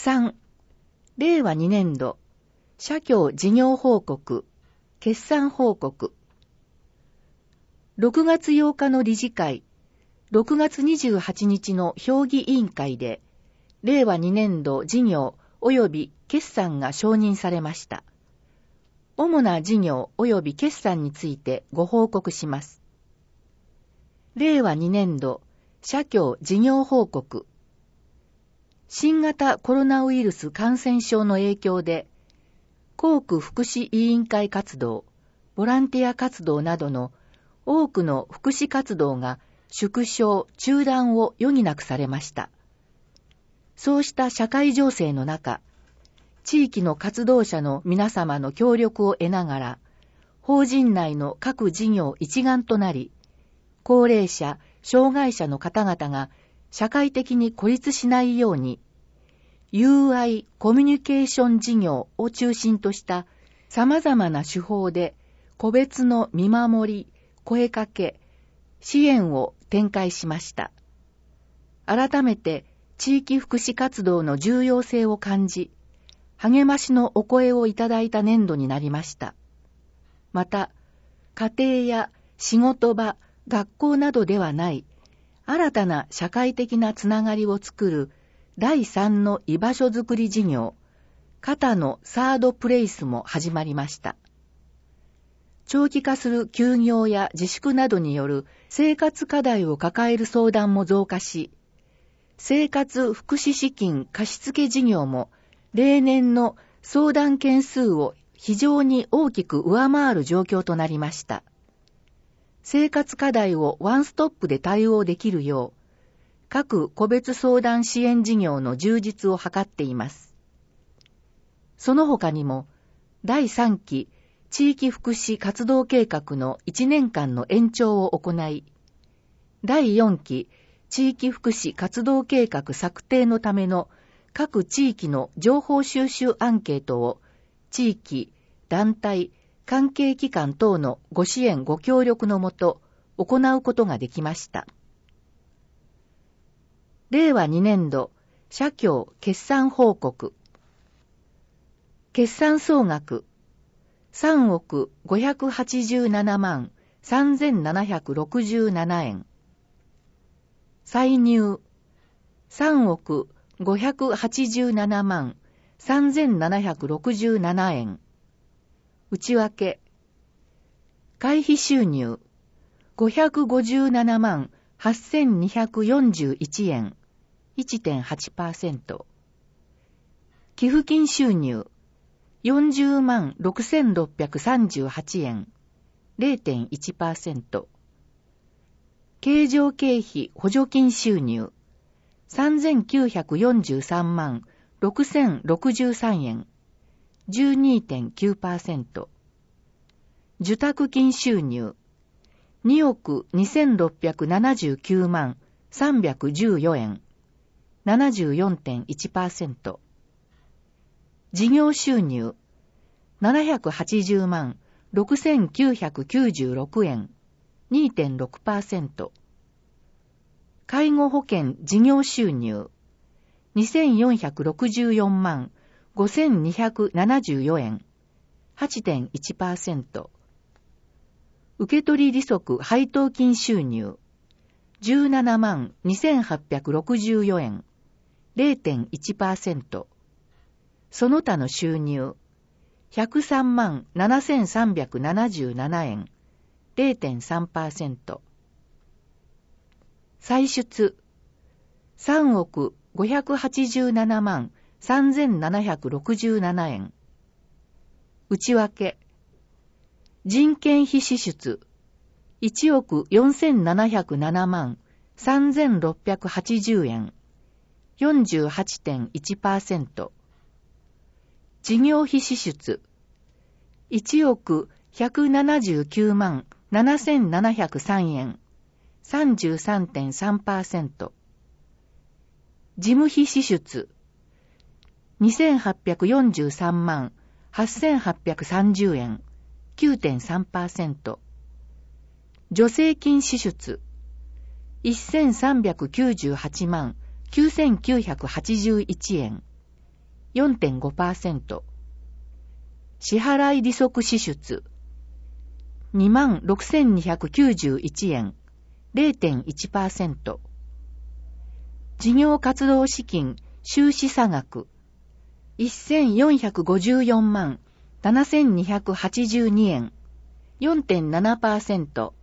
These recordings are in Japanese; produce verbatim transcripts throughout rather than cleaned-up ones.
さん、れいわにねんど、社協事業報告、決算報告。ろくがつようかの理事会、ろくがつにじゅうはちにちの評議委員会で、れいわにねんど事業及び決算が承認されました。主な事業及び決算についてご報告します。れいわにねんど社協事業報告。新型コロナウイルス感染症の影響で、公区福祉委員会活動、ボランティア活動などの多くの福祉活動が縮小・中断を余儀なくされました。そうした社会情勢の中、地域の活動者の皆様の協力を得ながら、法人内の各事業一丸となり、高齢者、障害者の方々が社会的に孤立しないように、友愛コミュニケーション事業を中心とした様々な手法で個別の見守り、声かけ、支援を展開しました。改めて地域福祉活動の重要性を感じ、励ましのお声をいただいた年度になりました。また、家庭や仕事場、学校などではない新たな社会的なつながりを作るだいさんの居場所づくり事業、肩のサードプレイスも始まりました。長期化する休業や自粛などによる生活課題を抱える相談も増加し、生活福祉資金貸付事業も例年の相談件数を非常に大きく上回る状況となりました。生活課題をワンストップで対応できるよう、各個別相談支援事業の充実を図っています。その他にも、だいさんき地域福祉活動計画のいちねんかんの延長を行い、だいよんき地域福祉活動計画策定のための各地域の情報収集アンケートを地域、団体、関係機関等のご支援ご協力のもと行うことができました。れいわにねんど社協決算報告。決算総額さんおくごひゃくはちじゅうななまんさんぜんななひゃくろくじゅうななえん。歳入さんおくごひゃくはちじゅうななまんさんぜんななひゃくろくじゅうななえん。内訳会費収入ごひゃくごじゅうななまんはっせんにひゃくよんじゅういちえん いちてんはちパーセント。寄付金収入よんじゅうまんろくせんろっぴゃくさんじゅうはちえん れいてんいちパーセント。経常経費補助金収入さんぜんきゅうひゃくよんじゅうさんまんろくせんろくじゅうさんえん じゅうにてんきゅうパーセント。受託金収入におくにせんろっぴゃくななじゅうきゅうまんさんびゃくじゅうよえん ななじゅうよんてんいちパーセント。事業収入ななひゃくはちじゅうまんろくせんきゅうひゃくきゅうじゅうろくえん にてんろくパーセント。介護保険事業収入にせんよんひゃくろくじゅうよんまんごせんにひゃくななじゅうよえん はちてんいちパーセント。受取利息配当金収入じゅうななまんにせんはっぴゃくろくじゅうよえん れいてんいちパーセント。その他の収入ひゃくさんまんななせんさんびゃくななじゅうななえん れいてんさんパーセント。歳出さんおくごひゃくはちじゅうななまんさんぜんななひゃくろくじゅうななえん。内訳人件費支出いちおくよんせんななひゃくななまんさんぜんろっぴゃくはちじゅうえん よんじゅうはちてんいちパーセント。事業費支出いちおくひゃくななじゅうきゅうまんななせんななひゃくさんえん さんじゅうさんてんさんパーセント。事務費支出にせんはっぴゃくよんじゅうさんまんはっせんはっぴゃくさんじゅうえん きゅうてんさんパーセント。助成金支出せんさんびゃくきゅうじゅうはちまんきゅうせんきゅうひゃくはちじゅういちえんよんてんごパーセント。支払い利息支出、にまんろくせんにひゃくきゅうじゅういちえん、れいてんいちパーセント。事業活動資金収支差額、せんよんひゃくごじゅうよんまんななせんにひゃくはちじゅうにえん、よんてんななパーセント。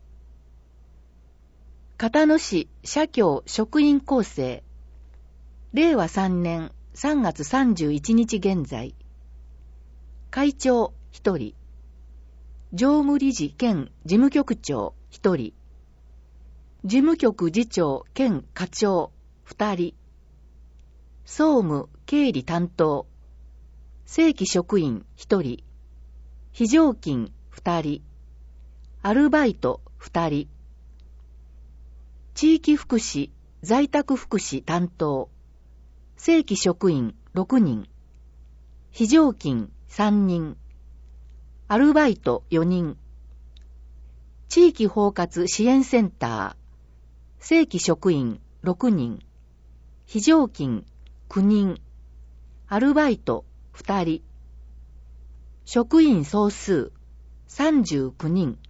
片野市社協職員構成、れいわさんねんさんがつさんじゅういちにち現在、会長ひとり、常務理事兼事務局長ひとり、事務局次長兼課長ふたり、総務経理担当、正規職員ひとり、非常勤ふたり、アルバイトふたり、地域福祉在宅福祉担当、正規職員ろくにん、非常勤さんにん、アルバイトよにん、地域包括支援センター、正規職員ろくにん、非常勤きゅうにん、アルバイトふたり、職員総数さんじゅうきゅうにん。